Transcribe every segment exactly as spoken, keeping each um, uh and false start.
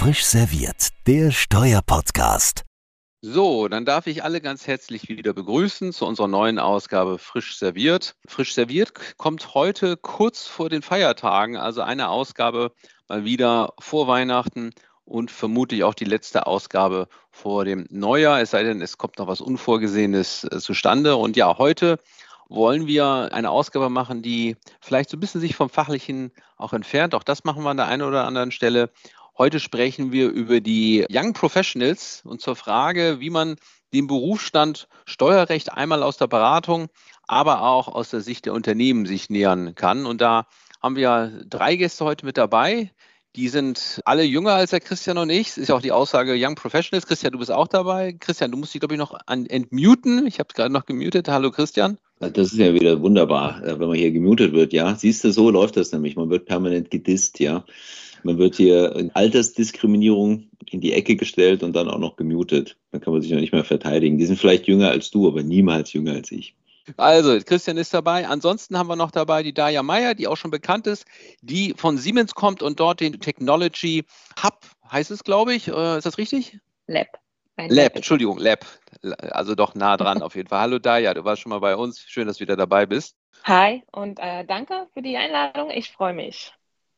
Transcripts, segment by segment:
Frisch serviert, der Steuerpodcast. So, dann darf ich alle ganz herzlich wieder begrüßen zu unserer neuen Ausgabe Frisch serviert. Frisch serviert kommt heute kurz vor den Feiertagen, also eine Ausgabe mal wieder vor Weihnachten und vermutlich auch die letzte Ausgabe vor dem Neujahr, es sei denn, es kommt noch was Unvorgesehenes äh, zustande. Und ja, heute wollen wir eine Ausgabe machen, die vielleicht so ein bisschen sich vom Fachlichen auch entfernt. Auch das machen wir an der einen oder anderen Stelle. Heute sprechen wir über die Young Professionals und zur Frage, wie man dem Berufsstand Steuerrecht einmal aus der Beratung, aber auch aus der Sicht der Unternehmen sich nähern kann. Und da haben wir drei Gäste heute mit dabei. Die sind alle jünger als der Christian und ich. Das ist ja auch die Aussage Young Professionals. Christian, du bist auch dabei. Christian, du musst dich, glaube ich, noch an- entmuten. Ich habe gerade noch gemutet. Hallo, Christian. Das ist ja wieder wunderbar, wenn man hier gemutet wird, ja. Siehst du, so läuft das nämlich. Man wird permanent gedisst, ja. Man wird hier in Altersdiskriminierung in die Ecke gestellt und dann auch noch gemutet. Dann kann man sich noch nicht mehr verteidigen. Die sind vielleicht jünger als du, aber niemals jünger als ich. Also, Christian ist dabei. Ansonsten haben wir noch dabei die Daja Meyer, die auch schon bekannt ist, die von Siemens kommt und dort den Technology Hub, heißt es, glaube ich. Äh, ist das richtig? Lab. Ein Lab, Lab. Entschuldigung, Lab. Also doch nah dran auf jeden Fall. Hallo Daja, du warst schon mal bei uns. Schön, dass du wieder dabei bist. Hi und äh, danke für die Einladung. Ich freue mich.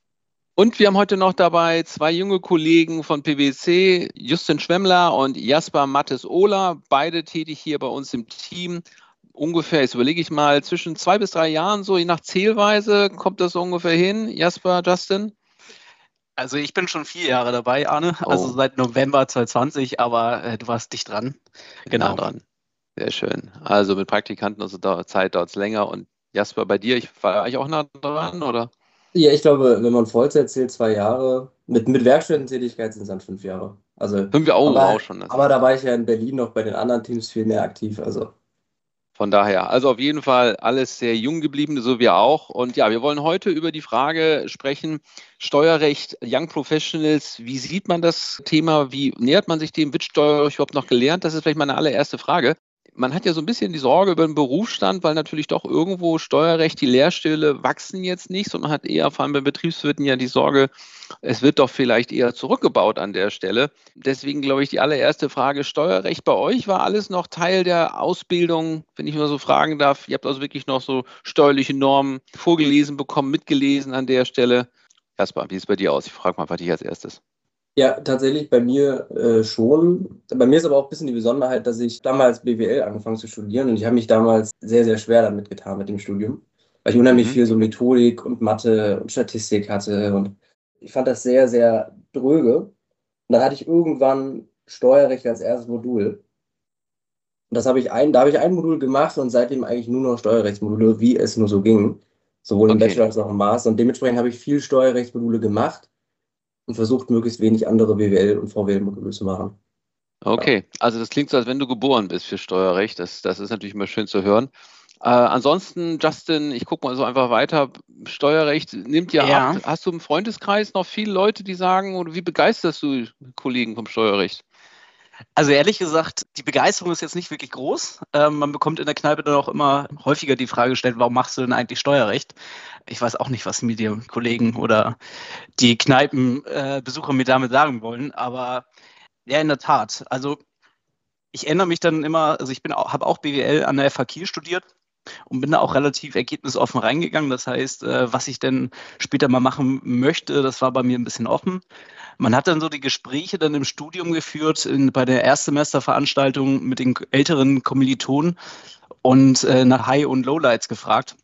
Und wir haben heute noch dabei zwei junge Kollegen von P W C, Justin Schwemmler und Jasper Mattes-Ohler, beide tätig hier bei uns im Team. Ungefähr, jetzt überlege ich mal, zwischen zwei bis drei Jahren, so je nach Zählweise, kommt das so ungefähr hin. Jasper, Justin? Also ich bin schon vier Jahre dabei, Arne, Oh. also seit November zwanzig zwanzig, aber äh, du warst dicht dran. Genau Genau. dran. Sehr schön. Also mit Praktikanten und so dauert Zeit dauert es länger. Und Jasper, bei dir, ich war eigentlich auch nah dran, oder? Ja, ich glaube, wenn man Vollzeit zählt, zwei Jahre. Mit, mit Werkstudententätigkeit sind es dann fünf Jahre. Also, Fünf Jahre, oh, aber, auch schon. aber da war ich ja in Berlin noch bei den anderen Teams viel mehr aktiv. Also, Von daher, also auf jeden Fall alles sehr jung geblieben, so wir auch. Und ja, wir wollen heute über die Frage sprechen, Steuerrecht, Young Professionals, wie sieht man das Thema, wie nähert man sich dem, wird Steuerrecht überhaupt noch gelernt? Das ist vielleicht meine allererste Frage. Man hat ja so ein bisschen die Sorge über den Berufsstand, weil natürlich doch irgendwo Steuerrecht, die Lehrstühle wachsen jetzt nicht, sondern man hat eher vor allem bei Betriebswirten ja die Sorge, es wird doch vielleicht eher zurückgebaut an der Stelle. Deswegen glaube ich, die allererste Frage, Steuerrecht bei euch, war alles noch Teil der Ausbildung, wenn ich mal so fragen darf? Ihr habt also wirklich noch so steuerliche Normen vorgelesen bekommen, mitgelesen an der Stelle. Jasper, wie sieht es bei dir aus? Ich frage mal dich als erstes. ja, tatsächlich bei mir äh, schon. Bei mir ist aber auch ein bisschen die Besonderheit, dass ich damals B W L angefangen zu studieren und ich habe mich damals sehr, sehr schwer damit getan mit dem Studium, weil ich unheimlich Mhm. viel so Methodik und Mathe und Statistik hatte und ich fand das sehr, sehr dröge. Und dann hatte ich irgendwann Steuerrecht als erstes Modul. Und das habe ich ein, da habe ich ein Modul gemacht und seitdem eigentlich nur noch Steuerrechtsmodule, wie es nur so ging. Sowohl im Okay. Bachelor als auch im Master. Und dementsprechend habe ich viel Steuerrechtsmodule gemacht und versucht, möglichst wenig andere B W L- und V W L-Module zu machen. Okay, also das klingt so, als wenn du geboren bist für Steuerrecht. Das, das ist natürlich immer schön zu hören. Äh, ansonsten, Justin, ich gucke mal so einfach weiter. Steuerrecht nimmt ja, Ja. ab. Hast du im Freundeskreis noch viele Leute, die sagen, oder wie begeisterst du Kollegen vom Steuerrecht? Also ehrlich gesagt, die Begeisterung ist jetzt nicht wirklich groß. Ähm, man bekommt in der Kneipe dann auch immer häufiger die Frage gestellt, warum machst du denn eigentlich Steuerrecht? Ich weiß auch nicht, was mir die Kollegen oder die Kneipenbesucher mir damit sagen wollen, aber ja, in der Tat. Also ich erinnere mich dann immer, also ich bin auch, habe auch B W L an der F H Kiel studiert und bin da auch relativ ergebnisoffen reingegangen. Das heißt, äh, was ich denn später mal machen möchte, das war bei mir ein bisschen offen. Man hat dann so die Gespräche dann im Studium geführt, in, bei der Erstsemesterveranstaltung mit den älteren Kommilitonen und äh, nach High- und Lowlights gefragt.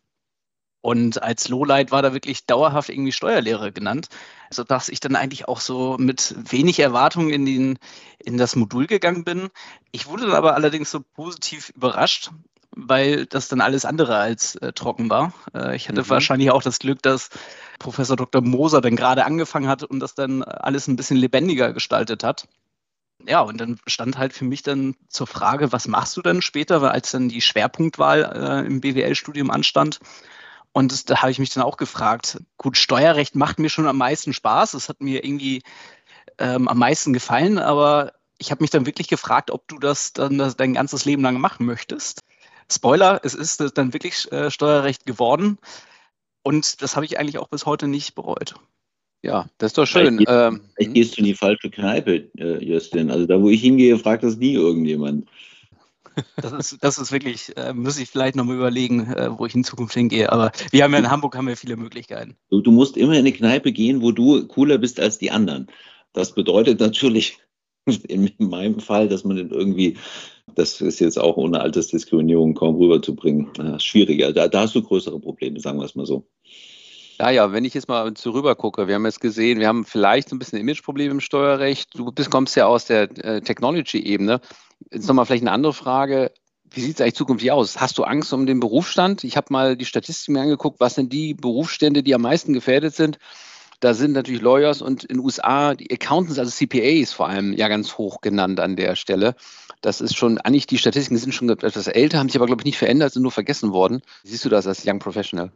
Und als Lowlight war da wirklich dauerhaft irgendwie Steuerlehre genannt, sodass ich dann eigentlich auch so mit wenig Erwartungen in, den, in das Modul gegangen bin. Ich wurde dann aber allerdings so positiv überrascht, weil das dann alles andere als äh, trocken war. Äh, ich hatte Mhm. wahrscheinlich auch das Glück, dass Professor Doktor Moser dann gerade angefangen hat und das dann alles ein bisschen lebendiger gestaltet hat. Ja, und dann stand halt für mich dann zur Frage, was machst du denn später, weil als dann die Schwerpunktwahl äh, im B W L-Studium anstand. Und das, da habe ich mich dann auch gefragt, gut, Steuerrecht macht mir schon am meisten Spaß, es hat mir irgendwie ähm, am meisten gefallen, aber ich habe mich dann wirklich gefragt, ob du das dann das dein ganzes Leben lang machen möchtest. Spoiler, es ist dann wirklich äh, Steuerrecht geworden und das habe ich eigentlich auch bis heute nicht bereut. Ja, das ist doch schön. Vielleicht, Ähm, vielleicht gehst du in die falsche Kneipe, äh, Justin. Also da, wo ich hingehe, fragt das nie irgendjemand. Das ist, das ist wirklich, äh, muss ich vielleicht nochmal überlegen, äh, wo ich in Zukunft hingehe. Aber wir haben ja in Hamburg haben wir viele Möglichkeiten. Du, du musst immer in eine Kneipe gehen, wo du cooler bist als die anderen. Das bedeutet natürlich in meinem Fall, dass man dann irgendwie, das ist jetzt auch ohne Altersdiskriminierung kaum rüberzubringen, äh, schwieriger. Da, da hast du größere Probleme, sagen wir es mal so. Ja, ja, wenn ich jetzt mal so rüber gucke, wir haben jetzt gesehen, wir haben vielleicht so ein bisschen Imageprobleme im Steuerrecht. Du bist, kommst ja aus der äh, Technology-Ebene. Jetzt nochmal vielleicht eine andere Frage. Wie sieht es eigentlich zukünftig aus? Hast du Angst um den Berufsstand? Ich habe mal die Statistiken mir angeguckt, was sind die Berufsstände, die am meisten gefährdet sind. Da sind natürlich Lawyers und in den U S A die Accountants, also C P As vor allem, ja ganz hoch genannt an der Stelle. Das ist schon, eigentlich die Statistiken sind schon etwas älter, haben sich aber, glaube ich, nicht verändert, sind nur vergessen worden. Wie siehst du das als Young Professional?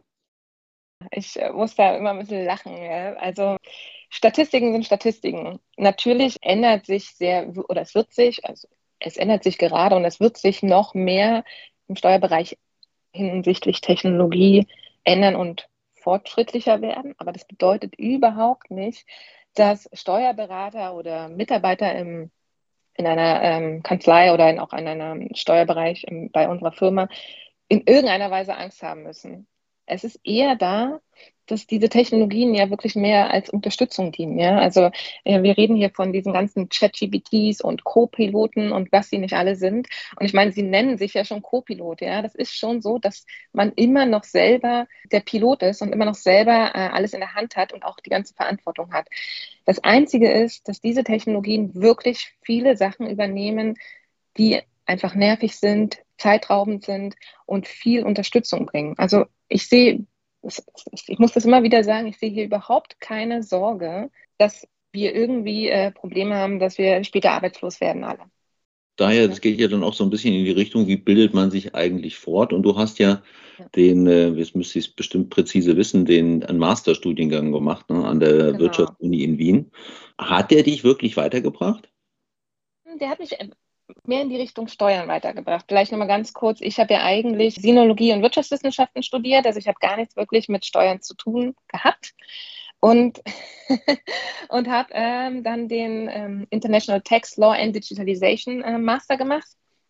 Ich äh, muss da immer ein bisschen lachen. Ja? Also Statistiken sind Statistiken. Natürlich ändert sich sehr, oder es wird sich, also es ändert sich gerade und es wird sich noch mehr im Steuerbereich hinsichtlich Technologie ändern und fortschrittlicher werden. Aber das bedeutet überhaupt nicht, dass Steuerberater oder Mitarbeiter im, in einer ähm, Kanzlei oder in, auch in einem Steuerbereich im, bei unserer Firma in irgendeiner Weise Angst haben müssen. Es ist eher da, dass diese Technologien ja wirklich mehr als Unterstützung dienen. Ja? Also äh, wir reden hier von diesen ganzen Chat-G P Ts und Co-Piloten und was sie nicht alle sind. Und ich meine, sie nennen sich ja schon Co-Pilot. Ja? Das ist schon so, dass man immer noch selber der Pilot ist und immer noch selber äh, alles in der Hand hat und auch die ganze Verantwortung hat. Das Einzige ist, dass diese Technologien wirklich viele Sachen übernehmen, die einfach nervig sind, zeitraubend sind und viel Unterstützung bringen. Also ich sehe, ich muss das immer wieder sagen, ich sehe hier überhaupt keine Sorge, dass wir irgendwie äh, Probleme haben, dass wir später arbeitslos werden alle. Daher, das geht ja dann auch so ein bisschen in die Richtung, wie bildet man sich eigentlich fort? Und du hast ja, ja. den, äh, jetzt müsste ich es bestimmt präzise wissen, den einen Masterstudiengang gemacht, ne, an der genau. Wirtschaftsuni in Wien. Hat der dich wirklich weitergebracht? Der hat mich mehr in die Richtung Steuern weitergebracht. Vielleicht nochmal ganz kurz, ich habe ja eigentlich Sinologie und Wirtschaftswissenschaften studiert, also ich habe gar nichts wirklich mit Steuern zu tun gehabt und, und habe ähm, dann den ähm, International Tax Law and Digitalization äh, Master gemacht.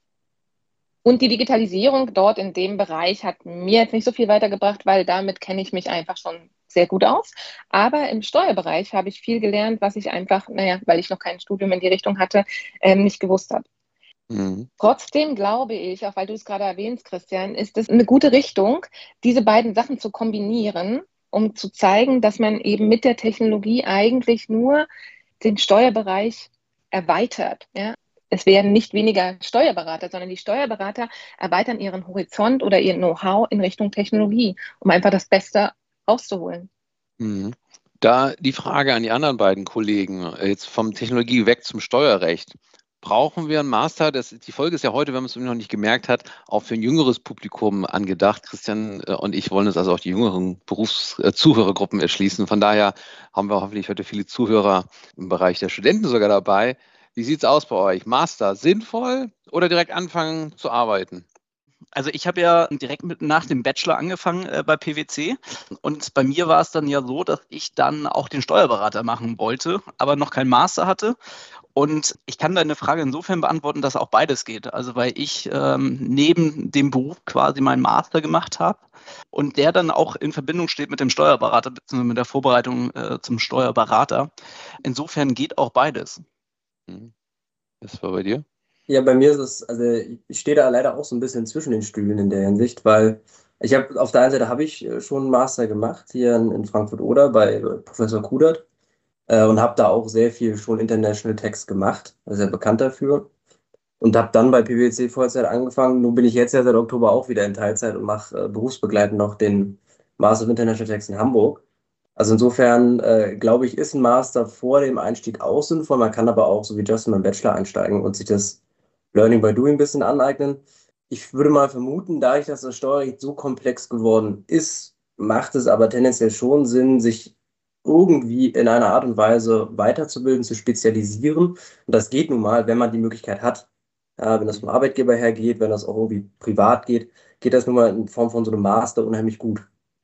Und die Digitalisierung dort in dem Bereich hat mir jetzt nicht so viel weitergebracht, weil damit kenne ich mich einfach schon sehr gut aus. Aber im Steuerbereich habe ich viel gelernt, was ich einfach, naja, weil ich noch kein Studium in die Richtung hatte, ähm, nicht gewusst habe. Mhm. Trotzdem glaube ich, auch weil du es gerade erwähnst, Christian, ist es eine gute Richtung, diese beiden Sachen zu kombinieren, um zu zeigen, dass man eben mit der Technologie eigentlich nur den Steuerbereich erweitert. Ja? Es werden nicht weniger Steuerberater, sondern die Steuerberater erweitern ihren Horizont oder ihr Know-how in Richtung Technologie, um einfach das Beste rauszuholen. Mhm. Da die Frage an die anderen beiden Kollegen, jetzt vom Technologie weg zum Steuerrecht. Brauchen wir einen Master? Das, die Folge ist ja heute, wenn man es noch nicht gemerkt hat, auch für ein jüngeres Publikum angedacht. Christian und ich wollen uns also auch die jüngeren Berufszuhörergruppen erschließen. Von daher haben wir hoffentlich heute viele Zuhörer im Bereich der Studenten sogar dabei. Wie sieht es aus bei euch? Master sinnvoll oder direkt anfangen zu arbeiten? Also ich habe ja direkt mit nach dem Bachelor angefangen äh, bei P W C und bei mir war es dann ja so, dass ich dann auch den Steuerberater machen wollte, aber noch keinen Master hatte. Und ich kann deine Frage insofern beantworten, dass auch beides geht. Also weil ich ähm, neben dem Beruf quasi meinen Master gemacht habe und der dann auch in Verbindung steht mit dem Steuerberater bzw. mit der Vorbereitung äh, zum Steuerberater. Insofern geht auch beides. Das war bei dir? Ja, bei mir ist es, also ich stehe da leider auch so ein bisschen zwischen den Stühlen in der Hinsicht, weil ich habe, auf der einen Seite habe ich schon einen Master gemacht, hier in, in Frankfurt-Oder bei Professor Kudert äh, und habe da auch sehr viel schon International Tax gemacht, also sehr bekannt dafür. Und habe dann bei P W C Vollzeit angefangen. Nun bin ich jetzt ja seit Oktober auch wieder in Teilzeit und mache äh, berufsbegleitend noch den Master of International Tax in Hamburg. Also insofern, äh, glaube ich, ist ein Master vor dem Einstieg auch sinnvoll. Man kann aber auch, so wie Justin, beim Bachelor einsteigen und sich das Learning by Doing ein bisschen aneignen. Ich würde mal vermuten, dadurch, dass das Steuerrecht so komplex geworden ist, macht es aber tendenziell schon Sinn, sich irgendwie in einer Art und Weise weiterzubilden, zu spezialisieren. Und das geht nun mal, wenn man die Möglichkeit hat. Ja, wenn das vom Arbeitgeber her geht, wenn das auch irgendwie privat geht, geht das nun mal in Form von so einem Master unheimlich gut.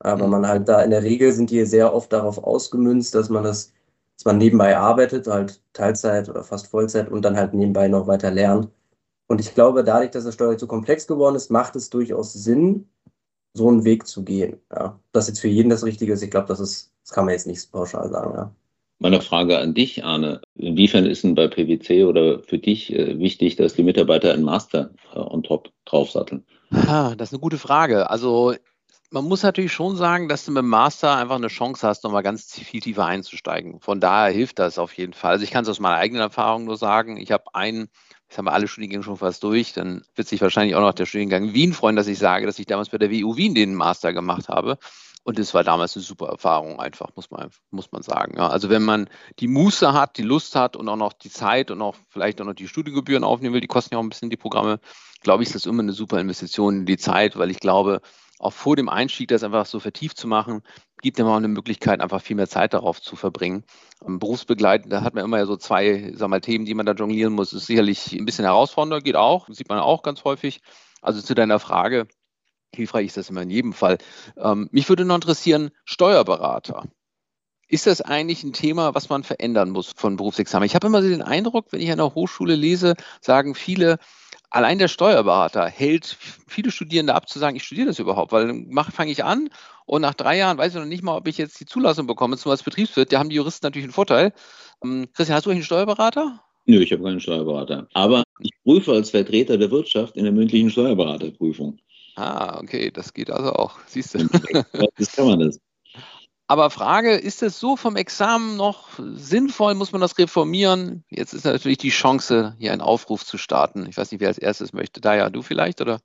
Aber man halt da in der Regel sind die sehr oft darauf ausgemünzt, dass man das, dass man nebenbei arbeitet, halt Teilzeit oder fast Vollzeit und dann halt nebenbei noch weiter lernt. Und ich glaube, dadurch, dass das Steuerrecht so komplex geworden ist, macht es durchaus Sinn, so einen Weg zu gehen. Ja. Das jetzt für jeden das Richtige ist, ich glaube, das ist, das kann man jetzt nicht pauschal sagen. Ja. Meine Frage an dich, Arne. Inwiefern ist denn bei P W C oder für dich äh, wichtig, dass die Mitarbeiter einen Master äh, on top draufsatteln? Ah, das ist eine gute Frage. Also man muss natürlich schon sagen, dass du mit dem Master einfach eine Chance hast, nochmal ganz viel tiefer einzusteigen. Von daher hilft das auf jeden Fall. Also ich kann es aus meiner eigenen Erfahrung nur sagen. Ich habe einen, jetzt haben wir alle Studiengänge schon fast durch, dann wird sich wahrscheinlich auch noch der Studiengang Wien freuen, dass ich sage, dass ich damals bei der W U Wien den Master gemacht habe. Und das war damals eine super Erfahrung einfach, muss man, muss man sagen. Ja, also wenn man die Muße hat, die Lust hat und auch noch die Zeit und auch vielleicht auch noch die Studiengebühren aufnehmen will, die kosten ja auch ein bisschen die Programme, glaube ich, ist das immer eine super Investition in die Zeit, weil ich glaube, auch vor dem Einstieg das einfach so vertieft zu machen, gibt immer auch eine Möglichkeit, einfach viel mehr Zeit darauf zu verbringen. Berufsbegleitend, da hat man immer ja so zwei, sag mal, Themen, die man da jonglieren muss. Das ist sicherlich ein bisschen herausfordernder, geht auch, sieht man auch ganz häufig. Also zu deiner Frage, hilfreich ist das immer in jedem Fall. Ähm, mich würde noch interessieren, Steuerberater. Ist das eigentlich ein Thema, was man verändern muss von Berufsexamen? Ich habe immer so den Eindruck, wenn ich an der Hochschule lese, sagen viele, allein der Steuerberater hält viele Studierende ab zu sagen, ich studiere das überhaupt, weil dann fange ich an und nach drei Jahren weiß ich noch nicht mal, ob ich jetzt die Zulassung bekomme, zum als Betriebswirt. Da haben die Juristen natürlich einen Vorteil. Ähm, Christian, hast du eigentlich einen Steuerberater? Nö, ich habe keinen Steuerberater. Aber ich prüfe als Vertreter der Wirtschaft in der mündlichen Steuerberaterprüfung. Ah, okay, das geht also auch, siehst du. Das kann man das. Aber Frage, ist es so vom Examen noch sinnvoll? Muss man das reformieren? Jetzt ist natürlich die Chance, hier einen Aufruf zu starten. Ich weiß nicht, wer als erstes möchte. Daja, du vielleicht, oder?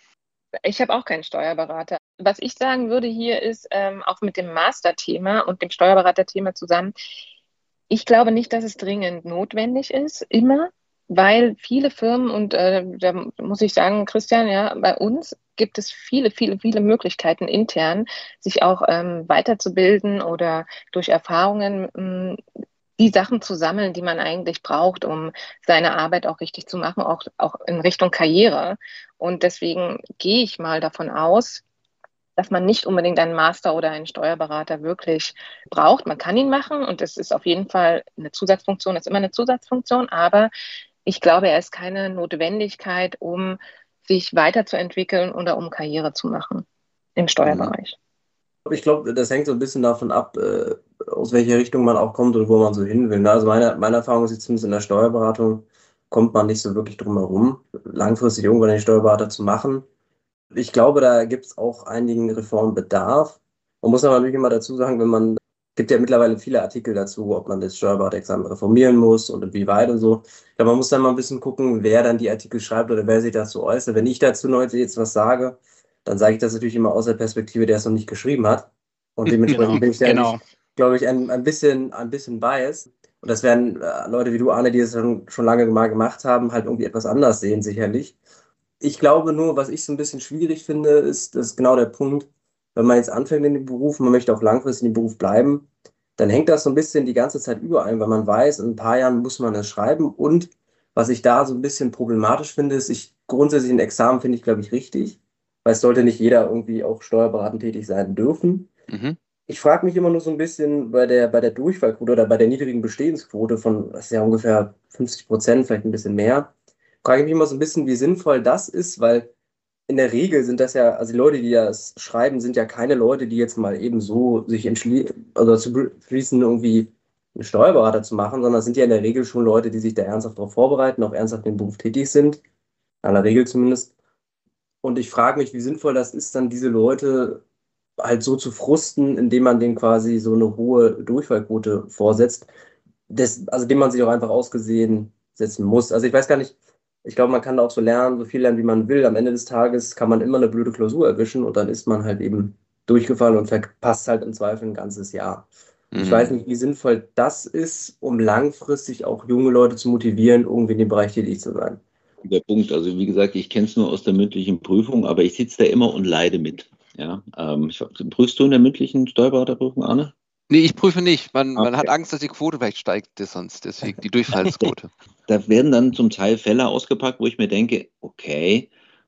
Ich habe auch keinen Steuerberater. Was ich sagen würde hier ist, ähm, auch mit dem Master-Thema und dem Steuerberater-Thema zusammen, ich glaube nicht, dass es dringend notwendig ist, immer, weil viele Firmen, und äh, da muss ich sagen, Christian, ja, bei uns gibt es viele, viele, viele Möglichkeiten intern, sich auch ähm, weiterzubilden oder durch Erfahrungen mh, die Sachen zu sammeln, die man eigentlich braucht, um seine Arbeit auch richtig zu machen, auch, auch in Richtung Karriere. Und deswegen gehe ich mal davon aus, dass man nicht unbedingt einen Master oder einen Steuerberater wirklich braucht. Man kann ihn machen und es ist auf jeden Fall eine Zusatzfunktion, ist immer eine Zusatzfunktion, aber ich glaube, er ist keine Notwendigkeit, um sich weiterzuentwickeln oder um Karriere zu machen im Steuerbereich. Ich glaube, das hängt so ein bisschen davon ab, äh, aus welcher Richtung man auch kommt und wo man so hin will. Also meine, meine Erfahrung ist jetzt zumindest in der Steuerberatung, kommt man nicht so wirklich drum herum, langfristig irgendwann den Steuerberater zu machen. Ich glaube, da gibt es auch einigen Reformbedarf. Man muss aber natürlich immer dazu sagen, wenn man, es gibt ja mittlerweile viele Artikel dazu, ob man das Steuerberaterexamen reformieren muss und inwieweit und so. Ich glaube, man muss dann mal ein bisschen gucken, wer dann die Artikel schreibt oder wer sich dazu äußert. Wenn ich dazu heute jetzt was sage, dann sage ich das natürlich immer aus der Perspektive, der es noch nicht geschrieben hat. Und dementsprechend Genau, bin ich da, genau. glaube ich, ein, ein bisschen, ein bisschen biased. Und das werden äh, Leute wie du, Arne, die es schon, schon lange mal gemacht haben, halt irgendwie etwas anders sehen, sicherlich. Ich glaube nur, was ich so ein bisschen schwierig finde, ist, das ist genau der Punkt, wenn man jetzt anfängt in den Beruf, man möchte auch langfristig in dem Beruf bleiben, dann hängt das so ein bisschen die ganze Zeit über einem, weil man weiß, in ein paar Jahren muss man das schreiben. Und was ich da so ein bisschen problematisch finde, ist, ich grundsätzlich ein Examen finde ich, glaube ich, richtig, weil es sollte nicht jeder irgendwie auch steuerberatend tätig sein dürfen. Mhm. Ich frage mich immer nur so ein bisschen bei der, bei der Durchfallquote oder bei der niedrigen Bestehensquote von, das ist ja ungefähr fünfzig Prozent, vielleicht ein bisschen mehr, frage ich mich immer so ein bisschen, wie sinnvoll das ist, weil in der Regel sind das ja, also die Leute, die das schreiben, sind ja keine Leute, die jetzt mal eben so sich entschließen, also zu beschließen, irgendwie einen Steuerberater zu machen, sondern das sind ja in der Regel schon Leute, die sich da ernsthaft darauf vorbereiten, auch ernsthaft in dem Beruf tätig sind, in aller Regel zumindest. Und ich frage mich, wie sinnvoll das ist, dann diese Leute halt so zu frusten, indem man denen quasi so eine hohe Durchfallquote vorsetzt, das, also dem man sich auch einfach ausgesehen setzen muss. Also ich weiß gar nicht, ich glaube, man kann da auch so lernen, so viel lernen, wie man will. Am Ende des Tages kann man immer eine blöde Klausur erwischen und dann ist man halt eben durchgefallen und verpasst halt im Zweifel ein ganzes Jahr. Mhm. Ich weiß nicht, wie sinnvoll das ist, um langfristig auch junge Leute zu motivieren, irgendwie in dem Bereich tätig zu sein. Der Punkt, also wie gesagt, ich kenne es nur aus der mündlichen Prüfung, aber ich sitze da immer und leide mit. Ja, ähm, ich, prüfst du in der mündlichen Steuerberaterprüfung, Arne? Nee, ich prüfe nicht. Man, Okay. man hat Angst, dass die Quote vielleicht steigt, das sonst deswegen die Durchfallsquote. Da werden dann zum Teil Fälle ausgepackt, wo ich mir denke, okay,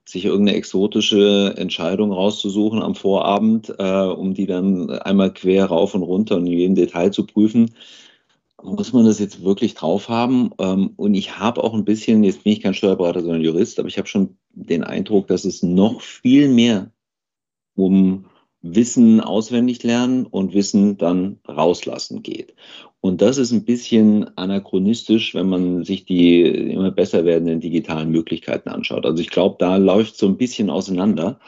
sich irgendeine exotische Entscheidung rauszusuchen am Vorabend, äh, um die dann einmal quer rauf und runter und in jedem Detail zu prüfen. Muss man das jetzt wirklich drauf haben? Ähm, und ich habe auch ein bisschen, jetzt bin ich kein Steuerberater, sondern Jurist, aber ich habe schon den Eindruck, dass es noch viel mehr um Wissen auswendig lernen und Wissen dann rauslassen geht. Und das ist ein bisschen anachronistisch, wenn man sich die immer besser werdenden digitalen Möglichkeiten anschaut. Also ich glaube, da läuft so ein bisschen auseinander.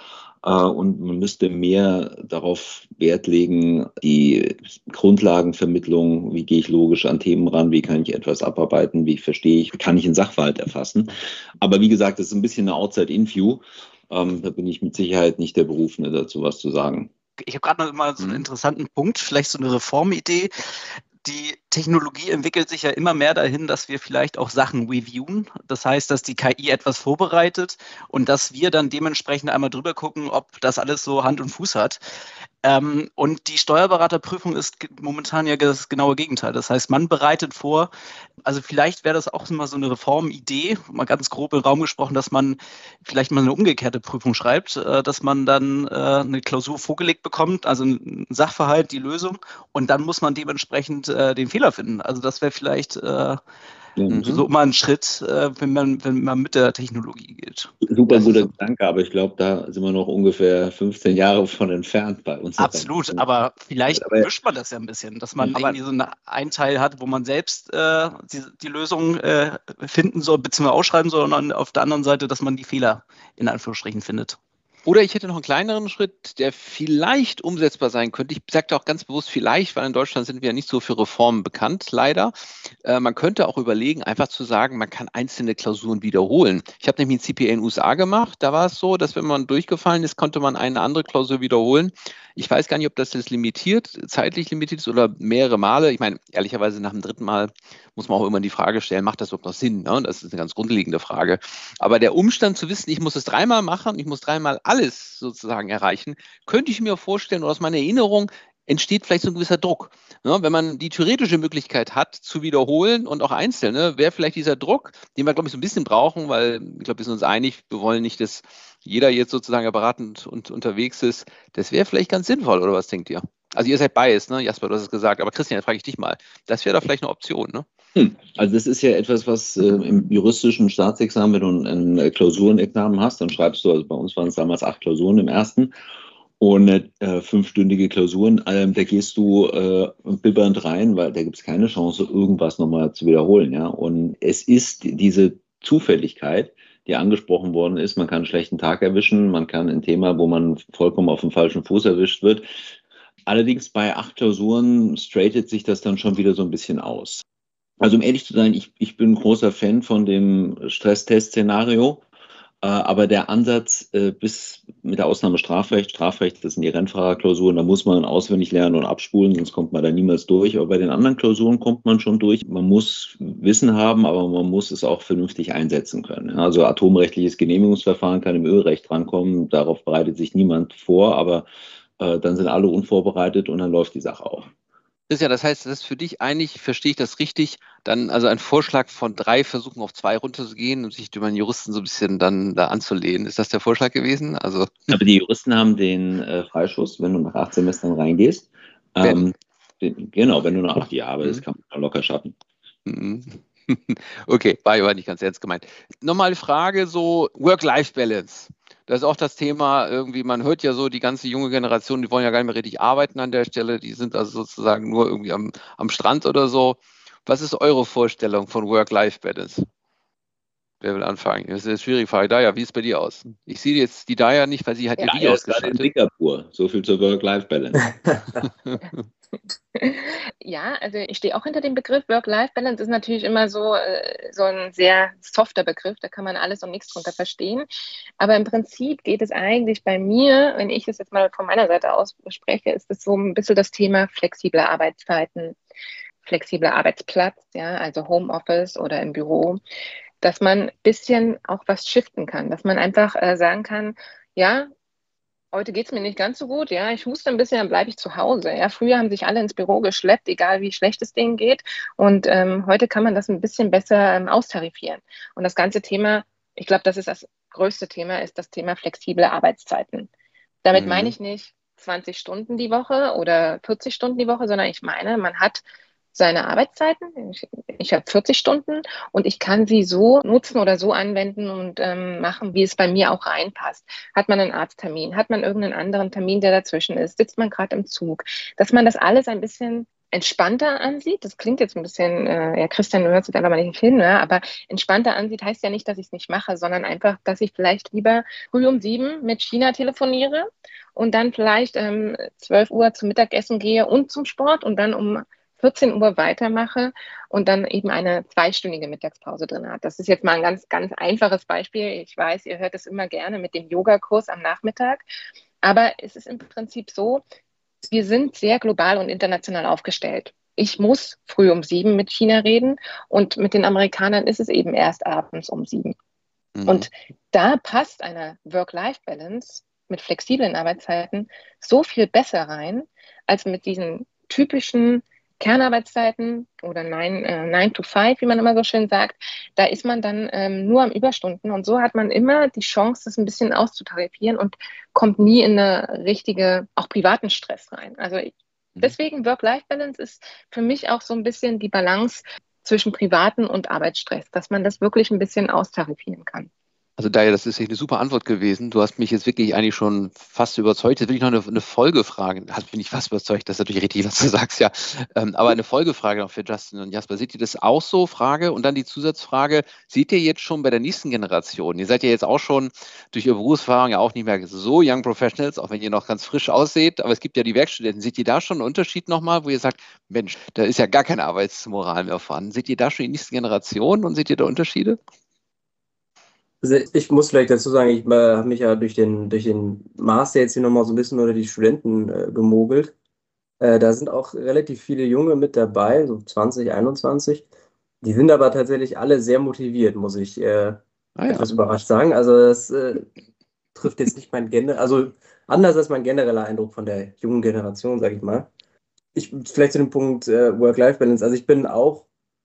Und man müsste mehr darauf Wert legen, die Grundlagenvermittlung, wie gehe ich logisch an Themen ran, wie kann ich etwas abarbeiten, wie verstehe ich, kann ich einen Sachverhalt erfassen. Aber wie gesagt, das ist ein bisschen eine Outside-In-View. Ähm, da bin ich mit Sicherheit nicht der Berufene, dazu was zu sagen. Ich habe gerade noch mal so einen interessanten Punkt, vielleicht so eine Reformidee. Die Technologie entwickelt sich ja immer mehr dahin, dass wir vielleicht auch Sachen reviewen. Das heißt, dass die K I etwas vorbereitet und dass wir dann dementsprechend einmal drüber gucken, ob das alles so Hand und Fuß hat. Ähm, und die Steuerberaterprüfung ist momentan ja das genaue Gegenteil. Das heißt, man bereitet vor, also vielleicht wäre das auch mal so eine Reformidee, mal ganz grob im Raum gesprochen, dass man vielleicht mal eine umgekehrte Prüfung schreibt, äh, dass man dann äh, eine Klausur vorgelegt bekommt, also ein Sachverhalt, die Lösung, und dann muss man dementsprechend äh, den Fehler finden. Also das wäre vielleicht äh, mhm. so mal ein Schritt, äh, wenn man, wenn man mit der Technologie geht. Super das guter so. Gedanke, aber ich glaube, da sind wir noch ungefähr fünfzehn Jahre von entfernt bei uns. Absolut, aber vielleicht aber, mischt man das ja ein bisschen, dass man aber, irgendwie so einen, einen Teil hat, wo man selbst äh, die, die Lösung äh, finden soll, beziehungsweise ausschreiben soll, und auf der anderen Seite, dass man die Fehler in Anführungsstrichen findet. Oder ich hätte noch einen kleineren Schritt, der vielleicht umsetzbar sein könnte. Ich sage auch ganz bewusst vielleicht, weil in Deutschland sind wir ja nicht so für Reformen bekannt, leider. Äh, man könnte auch überlegen, einfach zu sagen, man kann einzelne Klausuren wiederholen. Ich habe nämlich ein C P A in den U S A gemacht. Da war es so, dass wenn man durchgefallen ist, konnte man eine andere Klausur wiederholen. Ich weiß gar nicht, ob das jetzt limitiert, zeitlich limitiert ist oder mehrere Male. Ich meine, ehrlicherweise nach dem dritten Mal muss man auch immer die Frage stellen, macht das überhaupt noch Sinn? Ne? Das ist eine ganz grundlegende Frage. Aber der Umstand zu wissen, ich muss es dreimal machen, ich muss dreimal alles sozusagen erreichen, könnte ich mir vorstellen, oder aus meiner Erinnerung entsteht vielleicht so ein gewisser Druck. Ne? Wenn man die theoretische Möglichkeit hat, zu wiederholen und auch einzelne, wäre vielleicht dieser Druck, den wir, glaube ich, so ein bisschen brauchen, weil ich glaube, wir sind uns einig, wir wollen nicht, dass jeder jetzt sozusagen beratend und unterwegs ist. Das wäre vielleicht ganz sinnvoll, oder was denkt ihr? Also ihr seid biased, ne? Jasper, du hast es gesagt, aber Christian, frage ich dich mal. Das wäre doch vielleicht eine Option, ne? Hm. Also das ist ja etwas, was äh, im juristischen Staatsexamen, wenn du ein, ein Klausurenexamen hast, dann schreibst du, also bei uns waren es damals acht Klausuren im ersten und äh, fünfstündige Klausuren, ähm, da gehst du äh, bibbernd rein, weil da gibt es keine Chance, irgendwas nochmal zu wiederholen. Ja? Und es ist diese Zufälligkeit, die angesprochen worden ist, man kann einen schlechten Tag erwischen, man kann ein Thema, wo man vollkommen auf dem falschen Fuß erwischt wird. Allerdings bei acht Klausuren straightet sich das dann schon wieder so ein bisschen aus. Also um ehrlich zu sein, ich, ich bin ein großer Fan von dem Stresstest-Szenario, äh, aber der Ansatz äh, bis mit der Ausnahme Strafrecht, Strafrecht, das sind die Rennfahrerklausuren, da muss man auswendig lernen und abspulen, sonst kommt man da niemals durch. Aber bei den anderen Klausuren kommt man schon durch. Man muss Wissen haben, aber man muss es auch vernünftig einsetzen können. Also atomrechtliches Genehmigungsverfahren kann im Ölrecht drankommen, darauf bereitet sich niemand vor, aber äh, dann sind alle unvorbereitet und dann läuft die Sache auch. Das ist ja, das heißt, das ist für dich eigentlich, verstehe ich das richtig, dann also ein Vorschlag von drei Versuchen auf zwei runterzugehen und sich über einen Juristen so ein bisschen dann da anzulehnen. Ist das der Vorschlag gewesen? Also aber die Juristen haben den äh, Freischuss, wenn du nach acht Semestern reingehst. Ähm, den, genau, wenn du nach acht Jahren arbeitest, kann man locker schaffen. Okay, war aber nicht ganz ernst gemeint. Nochmal Frage, so Work-Life-Balance. Das ist auch das Thema, irgendwie, man hört ja so, die ganze junge Generation, die wollen ja gar nicht mehr richtig arbeiten an der Stelle, die sind also sozusagen nur irgendwie am, am Strand oder so. Was ist eure Vorstellung von Work-Life-Balance? Wer will anfangen? Das ist eine schwierige Frage. Daya, wie ist es bei dir aus? Ich sehe jetzt die Daya nicht, weil sie hat ihr Video ausgeschaltet. In Singapur. So viel zur Work-Life-Balance. Ja, also ich stehe auch hinter dem Begriff. Work-Life-Balance ist natürlich immer so, äh, so ein sehr softer Begriff, da kann man alles und nichts drunter verstehen. Aber im Prinzip geht es eigentlich bei mir, wenn ich das jetzt mal von meiner Seite aus spreche, ist es so ein bisschen das Thema flexible Arbeitszeiten, flexibler Arbeitsplatz, ja, also Homeoffice oder im Büro, dass man ein bisschen auch was shiften kann, dass man einfach äh, sagen kann, ja, heute geht es mir nicht ganz so gut, ja, ich huste ein bisschen, dann bleibe ich zu Hause. Ja. Früher haben sich alle ins Büro geschleppt, egal wie schlecht es denen geht. Und ähm, heute kann man das ein bisschen besser ähm, austarifieren. Und das ganze Thema ich glaube, das ist das größte Thema, ist das Thema flexible Arbeitszeiten. Damit Mhm. meine ich nicht zwanzig Stunden die Woche oder vierzig Stunden die Woche, sondern ich meine, man hat seine Arbeitszeiten. Ich, ich habe vierzig Stunden und ich kann sie so nutzen oder so anwenden und ähm, machen, wie es bei mir auch reinpasst. Hat man einen Arzttermin? Hat man irgendeinen anderen Termin, der dazwischen ist? Sitzt man gerade im Zug? Dass man das alles ein bisschen entspannter ansieht. Das klingt jetzt ein bisschen, äh, ja, Christian, du hörst jetzt einfach mal nicht hin, ne? Aber entspannter ansieht heißt ja nicht, dass ich es nicht mache, sondern einfach, dass ich vielleicht lieber früh um sieben mit China telefoniere und dann vielleicht ähm, zwölf Uhr zum Mittagessen gehe und zum Sport und dann um vierzehn Uhr weitermache und dann eben eine zweistündige Mittagspause drin hat. Das ist jetzt mal ein ganz, ganz einfaches Beispiel. Ich weiß, ihr hört es immer gerne mit dem Yogakurs am Nachmittag, aber es ist im Prinzip so, wir sind sehr global und international aufgestellt. Ich muss früh um sieben mit China reden und mit den Amerikanern ist es eben erst abends um sieben. Mhm. Und da passt eine Work-Life-Balance mit flexiblen Arbeitszeiten so viel besser rein, als mit diesen typischen Kernarbeitszeiten oder nine to five, wie man immer so schön sagt. Da ist man dann ähm, nur am Überstunden und so hat man immer die Chance, das ein bisschen auszutarifieren und kommt nie in eine richtige, auch privaten Stress rein. Also ich, deswegen Work-Life-Balance ist für mich auch so ein bisschen die Balance zwischen privaten und Arbeitsstress, dass man das wirklich ein bisschen austarifieren kann. Also Daya, das ist eine super Antwort gewesen. Du hast mich jetzt wirklich eigentlich schon fast überzeugt. Jetzt will ich noch eine, eine Folgefrage. Hast mich nicht fast überzeugt, das ist natürlich richtig, was du sagst, ja. Ähm, aber eine Folgefrage noch für Justin und Jasper. Seht ihr das auch so? Frage und dann die Zusatzfrage. Seht ihr jetzt schon bei der nächsten Generation? Ihr seid ja jetzt auch schon durch eure Berufserfahrung ja auch nicht mehr so Young Professionals, auch wenn ihr noch ganz frisch ausseht. Aber es gibt ja die Werkstudenten. Seht ihr da schon einen Unterschied nochmal, wo ihr sagt, Mensch, da ist ja gar keine Arbeitsmoral mehr vorhanden. Seht ihr da schon die nächste Generation und seht ihr da Unterschiede? Also ich muss vielleicht dazu sagen, ich äh, habe mich ja durch den, durch den Master jetzt hier nochmal so ein bisschen unter die Studenten äh, gemogelt. Äh, da sind auch relativ viele Junge mit dabei, so zwanzig, einundzwanzig. Die sind aber tatsächlich alle sehr motiviert, muss ich äh, Ah, ja. etwas überrascht sagen. Also das äh, trifft jetzt nicht mein generell, also anders als mein genereller Eindruck von der jungen Generation, sage ich mal. Ich vielleicht zu dem Punkt äh, Work-Life-Balance. Also ich bin auch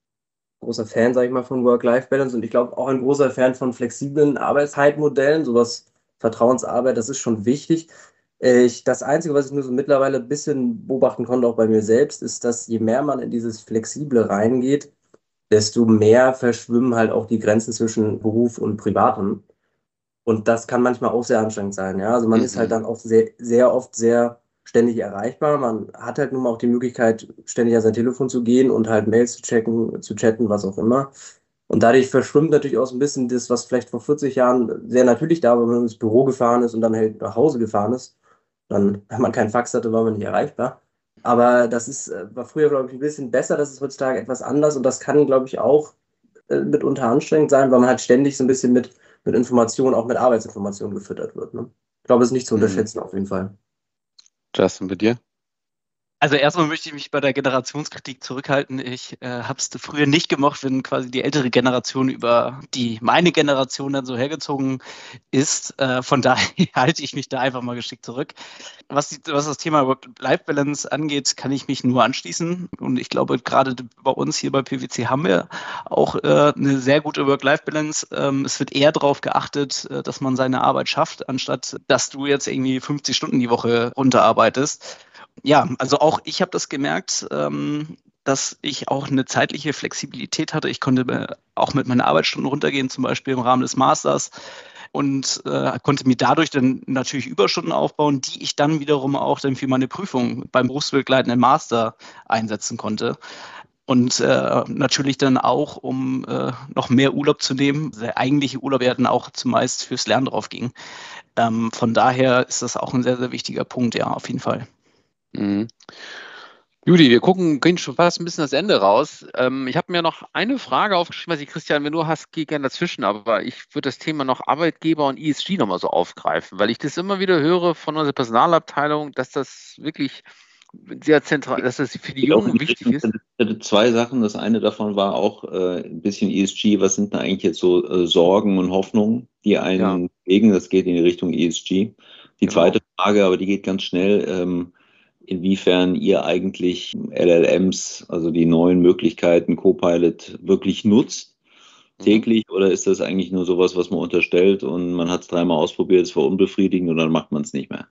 großer Fan, sage ich mal, von Work-Life-Balance und ich glaube auch ein großer Fan von flexiblen Arbeitszeitmodellen, sowas Vertrauensarbeit, das ist schon wichtig. Ich, das Einzige, was ich nur so mittlerweile ein bisschen beobachten konnte, auch bei mir selbst, ist, dass je mehr man in dieses Flexible reingeht, desto mehr verschwimmen halt auch die Grenzen zwischen Beruf und Privatem. Und das kann manchmal auch sehr anstrengend sein. Ja? Also man Mhm. ist halt dann auch sehr, sehr oft sehr ständig erreichbar. Man hat halt nun mal auch die Möglichkeit, ständig an sein Telefon zu gehen und halt Mails zu checken, zu chatten, was auch immer. Und dadurch verschwimmt natürlich auch so ein bisschen das, was vielleicht vor vierzig Jahren sehr natürlich da war, wenn man ins Büro gefahren ist und dann halt nach Hause gefahren ist. Dann, wenn man keinen Fax hatte, war man nicht erreichbar. Aber das ist, war früher, glaube ich, ein bisschen besser. Das ist heutzutage etwas anders und das kann, glaube ich, auch äh, mitunter anstrengend sein, weil man halt ständig so ein bisschen mit, mit Informationen, auch mit Arbeitsinformationen gefüttert wird. Ne? Ich glaube, es ist nicht zu unterschätzen, mhm. auf jeden Fall. Justin, bei dir? Also erstmal möchte ich mich bei der Generationskritik zurückhalten. Ich äh, habe es früher nicht gemocht, wenn quasi die ältere Generation über die meine Generation dann so hergezogen ist. Äh, von daher halte ich mich da einfach mal geschickt zurück. Was, die, was das Thema Work-Life-Balance angeht, kann ich mich nur anschließen. Und ich glaube, gerade bei uns hier bei P W C haben wir auch äh, eine sehr gute Work-Life-Balance. Ähm, es wird eher darauf geachtet, äh, dass man seine Arbeit schafft, anstatt dass du jetzt irgendwie fünfzig Stunden die Woche runterarbeitest. Ja, also auch ich habe das gemerkt, ähm, dass ich auch eine zeitliche Flexibilität hatte. Ich konnte auch mit meinen Arbeitsstunden runtergehen, zum Beispiel im Rahmen des Masters und äh, konnte mir dadurch dann natürlich Überstunden aufbauen, die ich dann wiederum auch dann für meine Prüfung beim berufsbegleitenden Master einsetzen konnte. Und äh, natürlich dann auch, um äh, noch mehr Urlaub zu nehmen. Der eigentliche Urlaub ja dann auch zumeist fürs Lernen drauf ging. Ähm, von daher ist das auch ein sehr, sehr wichtiger Punkt, ja, auf jeden Fall. Mhm. Judy, wir gucken, gehen schon fast ein bisschen das Ende raus. Ähm, ich habe mir noch eine Frage aufgeschrieben, was ich, Christian, wenn du hast, geh gerne dazwischen, aber ich würde das Thema noch Arbeitgeber und E S G nochmal so aufgreifen, weil ich das immer wieder höre von unserer Personalabteilung, dass das wirklich sehr zentral, dass das für die Jungen wichtig ist. Ich hatte zwei Sachen. Das eine davon war auch äh, ein bisschen E S G. Was sind da eigentlich jetzt so äh, Sorgen und Hoffnungen, die einen Ja. bewegen? Das geht in die Richtung E S G. Die Genau. zweite Frage, aber die geht ganz schnell, ähm, inwiefern ihr eigentlich L L Ms, also die neuen Möglichkeiten Copilot, wirklich nutzt täglich oder ist das eigentlich nur sowas, was man unterstellt und man hat es dreimal ausprobiert, es war unbefriedigend und dann macht man es nicht mehr?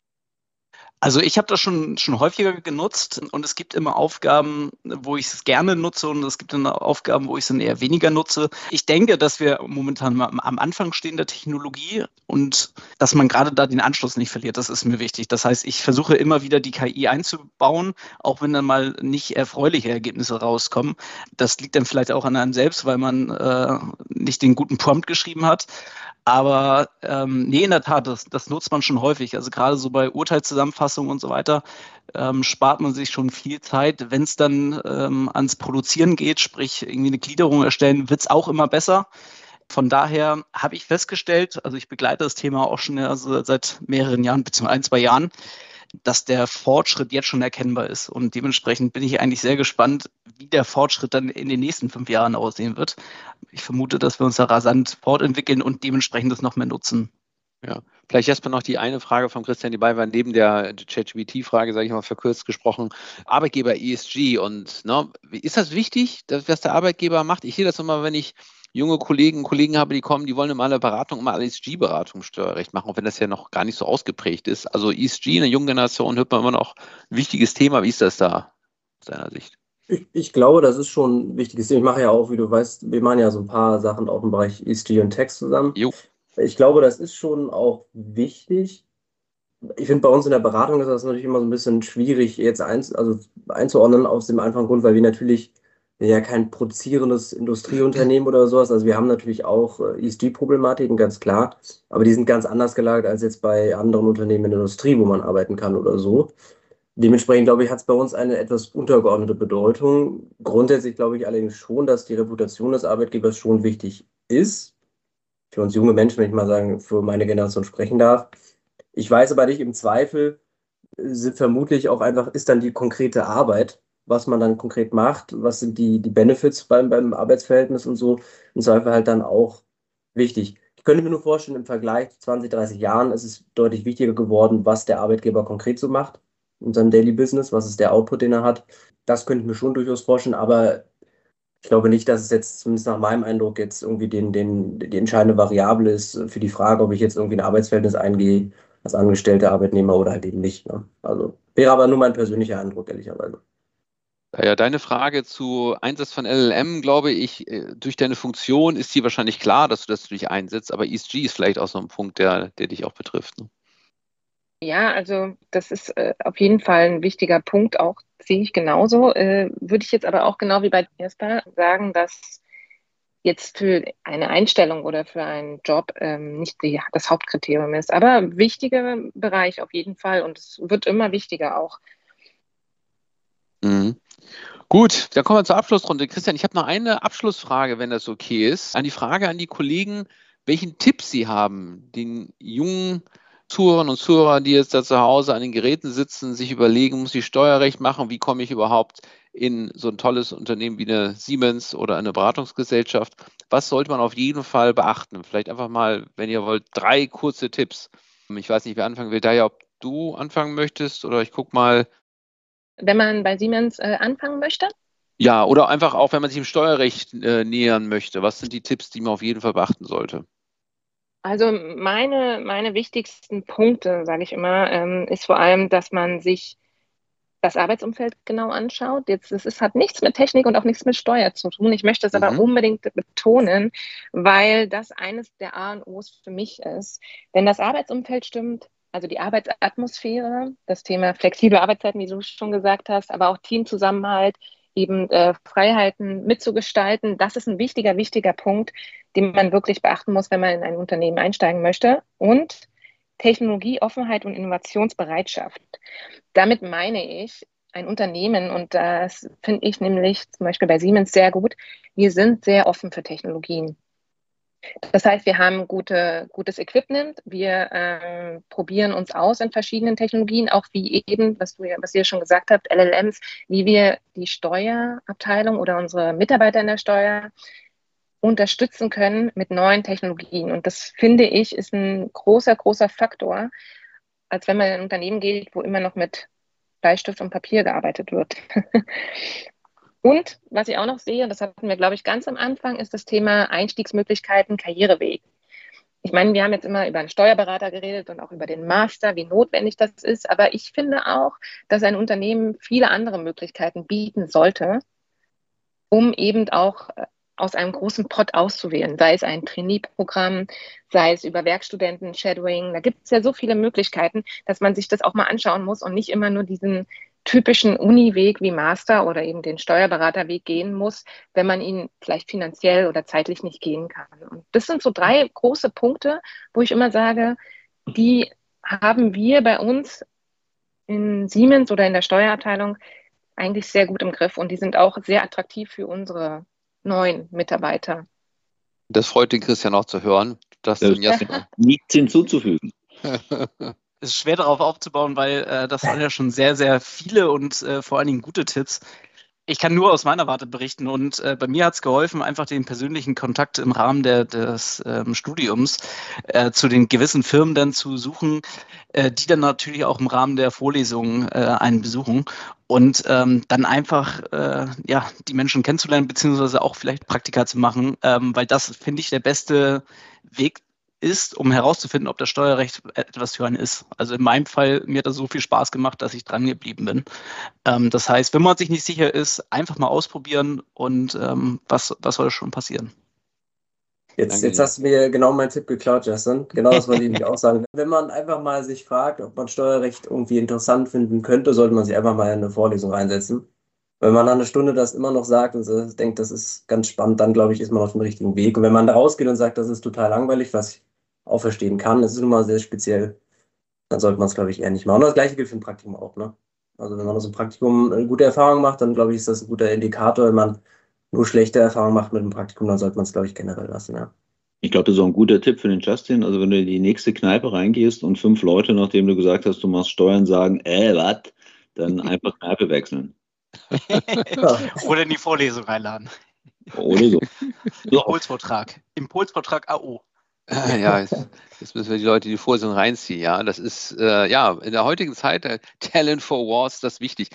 Also ich habe das schon, schon häufiger genutzt und es gibt immer Aufgaben, wo ich es gerne nutze und es gibt dann Aufgaben, wo ich es dann eher weniger nutze. Ich denke, dass wir momentan mal am Anfang stehen der Technologie und dass man gerade da den Anschluss nicht verliert, das ist mir wichtig. Das heißt, ich versuche immer wieder die K I einzubauen, auch wenn dann mal nicht erfreuliche Ergebnisse rauskommen. Das liegt dann vielleicht auch an einem selbst, weil man äh, nicht den guten Prompt geschrieben hat. Aber ähm, nee, in der Tat, das, das nutzt man schon häufig. Also gerade so bei Urteilszusammenfassungen und so weiter ähm, spart man sich schon viel Zeit. Wenn es dann ähm, ans Produzieren geht, sprich irgendwie eine Gliederung erstellen, wird es auch immer besser. Von daher habe ich festgestellt, also ich begleite das Thema auch schon also seit mehreren Jahren, beziehungsweise ein, zwei Jahren, dass der Fortschritt jetzt schon erkennbar ist. Und dementsprechend bin ich eigentlich sehr gespannt, wie der Fortschritt dann in den nächsten fünf Jahren aussehen wird. Ich vermute, dass wir uns da rasant fortentwickeln und dementsprechend das noch mehr nutzen. Ja, vielleicht erstmal noch die eine Frage von Christian, die bei war, neben der ChatGPT-Frage, sage ich mal verkürzt gesprochen, Arbeitgeber E S G. Und ne, ist das wichtig, dass, was der Arbeitgeber macht? Ich sehe das immer, wenn ich junge Kollegen, Kollegen habe, die kommen, die wollen in meiner Beratung immer E S G-Beratung Steuerrecht machen, auch wenn das ja noch gar nicht so ausgeprägt ist. Also E S G in der jungen Generation hört man immer noch ein wichtiges Thema. Wie ist das da aus deiner Sicht? Ich, ich glaube, das ist schon ein wichtiges Thema. Ich mache ja auch, wie du weißt, wir machen ja so ein paar Sachen auch im Bereich E S G und Text zusammen. Jo. Ich glaube, das ist schon auch wichtig. Ich finde, bei uns in der Beratung ist das natürlich immer so ein bisschen schwierig, jetzt eins, also einzuordnen, aus dem einfachen Grund, weil wir natürlich ja kein produzierendes Industrieunternehmen oder sowas. Also wir haben natürlich auch äh, E S G-Problematiken, ganz klar, aber die sind ganz anders gelagert als jetzt bei anderen Unternehmen in der Industrie, wo man arbeiten kann oder so. Dementsprechend, glaube ich, hat es bei uns eine etwas untergeordnete Bedeutung. Grundsätzlich glaube ich allerdings schon, dass die Reputation des Arbeitgebers schon wichtig ist. Für uns junge Menschen, wenn ich mal sagen, für meine Generation sprechen darf. Ich weiß aber nicht, im Zweifel sind vermutlich auch einfach, ist dann die konkrete Arbeit, was man dann konkret macht, was sind die, die Benefits beim, beim Arbeitsverhältnis und so, im Zweifel halt dann auch wichtig. Ich könnte mir nur vorstellen, im Vergleich zu zwanzig, dreißig Jahren ist es deutlich wichtiger geworden, was der Arbeitgeber konkret so macht in seinem Daily Business, was ist der Output, den er hat. Das könnte ich mir schon durchaus vorstellen, aber ich glaube nicht, dass es jetzt, zumindest nach meinem Eindruck, jetzt irgendwie den, den, die entscheidende Variable ist für die Frage, ob ich jetzt irgendwie ein Arbeitsverhältnis eingehe als angestellter Arbeitnehmer oder halt eben nicht. Ne? Also wäre aber nur mein persönlicher Eindruck, ehrlicherweise. Ja, deine Frage zu Einsatz von L L M, glaube ich, durch deine Funktion ist dir wahrscheinlich klar, dass du das durch einsetzt, aber E S G ist vielleicht auch so ein Punkt, der, der dich auch betrifft. Ne? Ja, also das ist äh, auf jeden Fall ein wichtiger Punkt, auch sehe ich genauso. Äh, würde ich jetzt aber auch genau wie bei Jesper sagen, dass jetzt für eine Einstellung oder für einen Job ähm, nicht die, das Hauptkriterium ist, aber ein wichtiger Bereich auf jeden Fall und es wird immer wichtiger auch. Mhm. Gut, dann kommen wir zur Abschlussrunde. Christian, ich habe noch eine Abschlussfrage, wenn das okay ist. An die Frage an die Kollegen, welchen Tipp sie haben, den jungen Zuhörern und Zuhörern, die jetzt da zu Hause an den Geräten sitzen, sich überlegen, muss ich Steuerrecht machen, wie komme ich überhaupt in so ein tolles Unternehmen wie eine Siemens oder eine Beratungsgesellschaft. Was sollte man auf jeden Fall beachten? Vielleicht einfach mal, wenn ihr wollt, drei kurze Tipps. Ich weiß nicht, wer anfangen will. Daher, ob du anfangen möchtest oder ich gucke mal. Wenn man bei Siemens äh, anfangen möchte? Ja, oder einfach auch, wenn man sich dem Steuerrecht äh, nähern möchte. Was sind die Tipps, die man auf jeden Fall beachten sollte? Also meine, meine wichtigsten Punkte, sage ich immer, ähm, ist vor allem, dass man sich das Arbeitsumfeld genau anschaut. Jetzt, es ist, hat nichts mit Technik und auch nichts mit Steuer zu tun. Ich möchte es aber Mhm. unbedingt betonen, weil das eines der A und O's für mich ist. Wenn das Arbeitsumfeld stimmt, also die Arbeitsatmosphäre, das Thema flexible Arbeitszeiten, wie du schon gesagt hast, aber auch Teamzusammenhalt, eben äh, Freiheiten mitzugestalten, das ist ein wichtiger, wichtiger Punkt, den man wirklich beachten muss, wenn man in ein Unternehmen einsteigen möchte. Und Technologie, Offenheit und Innovationsbereitschaft. Damit meine ich, ein Unternehmen, und das finde ich nämlich zum Beispiel bei Siemens sehr gut, wir sind sehr offen für Technologien. Das heißt, wir haben gute, gutes Equipment, wir ähm, probieren uns aus in verschiedenen Technologien, auch wie eben, was, du, was ihr schon gesagt habt, L L Ms, wie wir die Steuerabteilung oder unsere Mitarbeiter in der Steuer unterstützen können mit neuen Technologien. Und das, finde ich, ist ein großer, großer Faktor, als wenn man in ein Unternehmen geht, wo immer noch mit Bleistift und Papier gearbeitet wird. Und was ich auch noch sehe, das hatten wir, glaube ich, ganz am Anfang, ist das Thema Einstiegsmöglichkeiten, Karriereweg. Ich meine, wir haben jetzt immer über einen Steuerberater geredet und auch über den Master, wie notwendig das ist. Aber ich finde auch, dass ein Unternehmen viele andere Möglichkeiten bieten sollte, um eben auch aus einem großen Pot auszuwählen. Sei es ein Trainee-Programm, sei es über Werkstudenten, Shadowing. Da gibt es ja so viele Möglichkeiten, dass man sich das auch mal anschauen muss und nicht immer nur diesen typischen Uni-Weg wie Master oder eben den Steuerberaterweg gehen muss, wenn man ihn vielleicht finanziell oder zeitlich nicht gehen kann. Und das sind so drei große Punkte, wo ich immer sage, die haben wir bei uns in Siemens oder in der Steuerabteilung eigentlich sehr gut im Griff und die sind auch sehr attraktiv für unsere neuen Mitarbeiter. Das freut den Christian auch zu hören. Dass Das ja. Nichts hinzuzufügen. Es ist schwer darauf aufzubauen, weil äh, das waren ja schon sehr, sehr viele und äh, vor allen Dingen gute Tipps. Ich kann nur aus meiner Warte berichten und äh, bei mir hat es geholfen, einfach den persönlichen Kontakt im Rahmen der, des ähm, Studiums äh, zu den gewissen Firmen dann zu suchen, äh, die dann natürlich auch im Rahmen der Vorlesungen äh, einen besuchen und ähm, dann einfach äh, ja, die Menschen kennenzulernen, beziehungsweise auch vielleicht Praktika zu machen, ähm, weil das, finde ich, der beste Weg ist, um herauszufinden, ob das Steuerrecht etwas für einen ist. Also in meinem Fall, mir hat das so viel Spaß gemacht, dass ich dran geblieben bin. Ähm, das heißt, wenn man sich nicht sicher ist, einfach mal ausprobieren und ähm, was, was soll schon passieren? Jetzt, jetzt hast du mir genau meinen Tipp geklaut, Justin. Genau das wollte ich nämlich auch sagen. Wenn man einfach mal sich fragt, ob man Steuerrecht irgendwie interessant finden könnte, sollte man sich einfach mal in eine Vorlesung reinsetzen. Wenn man nach einer Stunde das immer noch sagt und so denkt, das ist ganz spannend, dann glaube ich, ist man auf dem richtigen Weg. Und wenn man da rausgeht und sagt, das ist total langweilig, was ich auch verstehen kann, das ist nun mal sehr speziell, dann sollte man es, glaube ich, eher nicht machen. Und das Gleiche gilt für ein Praktikum auch, ne? Also wenn man aus dem Praktikum eine gute Erfahrung macht, dann glaube ich, ist das ein guter Indikator. Wenn man nur schlechte Erfahrungen macht mit dem Praktikum, dann sollte man es, glaube ich, generell lassen, ja. Ich glaube, das ist auch ein guter Tipp für den Justin. Also wenn du in die nächste Kneipe reingehst und fünf Leute, nachdem du gesagt hast, du machst Steuern, sagen, äh, was? Dann einfach Kneipe wechseln. Ja. Oder in die Vorlesung einladen. Oder so. so. Impulsvortrag. Impulsvortrag A O. Ja, jetzt, jetzt müssen wir die Leute in die Vorlesung reinziehen. Ja, das ist äh, ja in der heutigen Zeit äh, Talent for Wars, das ist wichtig.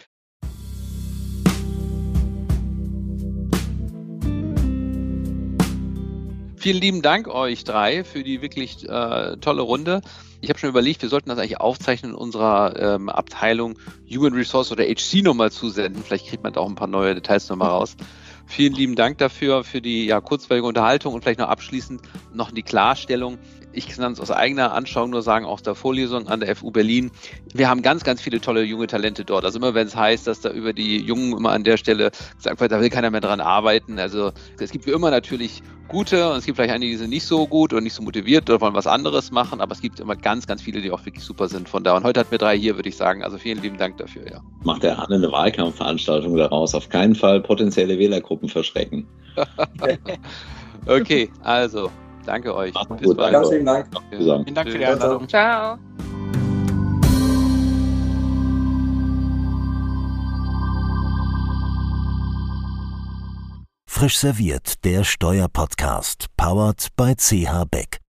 Vielen lieben Dank euch drei für die wirklich äh, tolle Runde. Ich habe schon überlegt, wir sollten das eigentlich aufzeichnen in unserer ähm, Abteilung Human Resource oder H C nochmal zusenden. Vielleicht kriegt man da auch ein paar neue Details nochmal raus. Vielen lieben Dank dafür, für die ja, kurzweilige Unterhaltung und vielleicht noch abschließend noch die Klarstellung. Ich kann es aus eigener Anschauung nur sagen, aus der Vorlesung an der F U Berlin. Wir haben ganz, ganz viele tolle junge Talente dort. Also immer wenn es heißt, dass da über die Jungen immer an der Stelle gesagt wird, da will keiner mehr dran arbeiten. Also es gibt wie immer natürlich gute und es gibt vielleicht einige, die sind nicht so gut und nicht so motiviert oder wollen was anderes machen, aber es gibt immer ganz, ganz viele, die auch wirklich super sind von da. Und heute hatten wir drei hier, würde ich sagen. Also vielen lieben Dank dafür, ja. Macht der Arne eine Wahlkampfveranstaltung daraus. Auf keinen Fall potenzielle Wählergruppen verschrecken. Okay, also danke euch. Macht's Bis gut. bald. Ganz vielen Dank. Zusammen. Vielen Dank für die Ciao, ciao. Einladung. Ciao. Frisch serviert, der Steuerpodcast, powered by C H Beck.